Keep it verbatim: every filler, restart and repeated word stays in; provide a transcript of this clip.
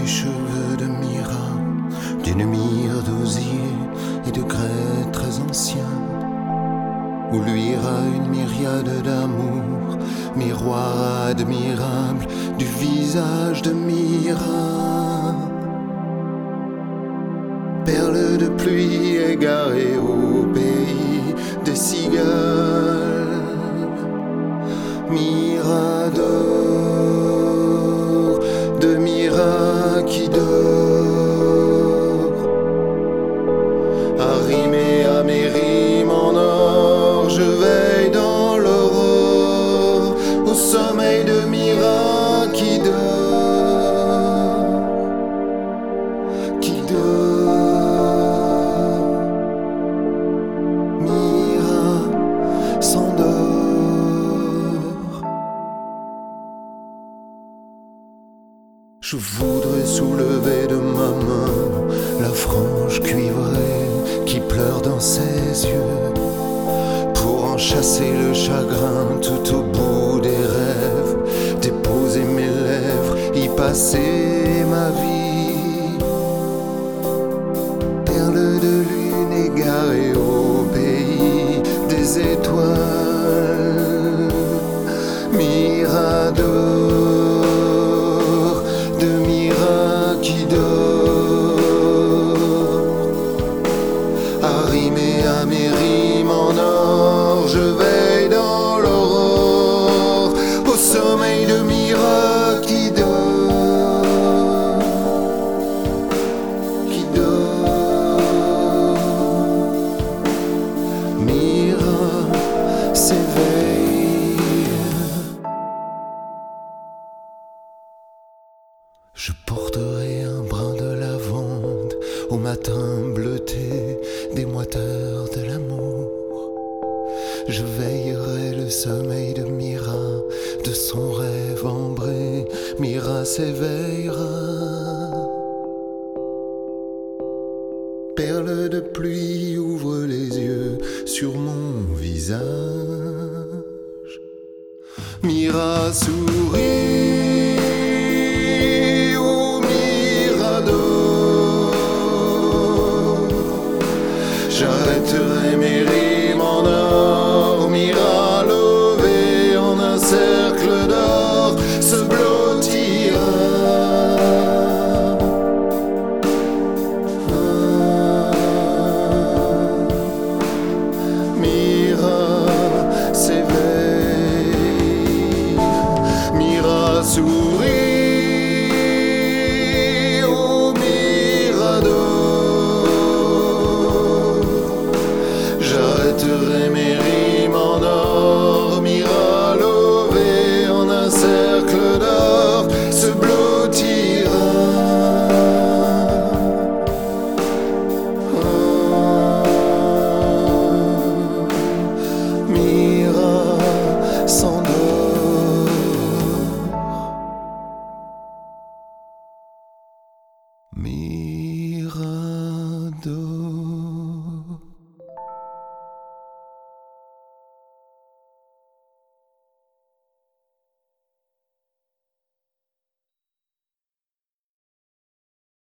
cheveux de Mira, d'une myrrhe d'osier et de grès très ancien, où luira une myriade d'amour, miroir admirable du visage de Mira. Perle de pluie égarée au pays des cigales, Mira d'or, de Mira qui dort, arrimé à mes rimes en or, je veille dans l'aurore, au sommeil de Mira qui dort, qui dort. Mira s'endort. Je voudrais soulever de ma main la frange cuivrée qui pleure dans ses yeux, pour en chasser le chagrin tout au bout des rêves, déposer mes lèvres, y passer ma vie. Perle de lune égarée au pays des étoiles, Mira d'or, de Mira qui dort, arrimé à mes rimes en or, je veille dans l'aurore, au sommeil de Mira qui dort, qui dort. Mira s'éveille. Je porterai un brin de lavande au matin bleuté des moiteurs de l'amour. Je veillerai le sommeil de Mira, de son rêve ambré, Mira s'éveillera. Perle de pluie ouvre les yeux sur mon visage, Mira sourit. J'arrêterai mes rimes en or, Mira levée en un cercle d'or se blottira. Ah, Mira s'éveille, Mira sourit. J'arrêterai mes rimes en or, Mira levée en un cercle d'or se blottira. Ah, Mira s'endort. Mira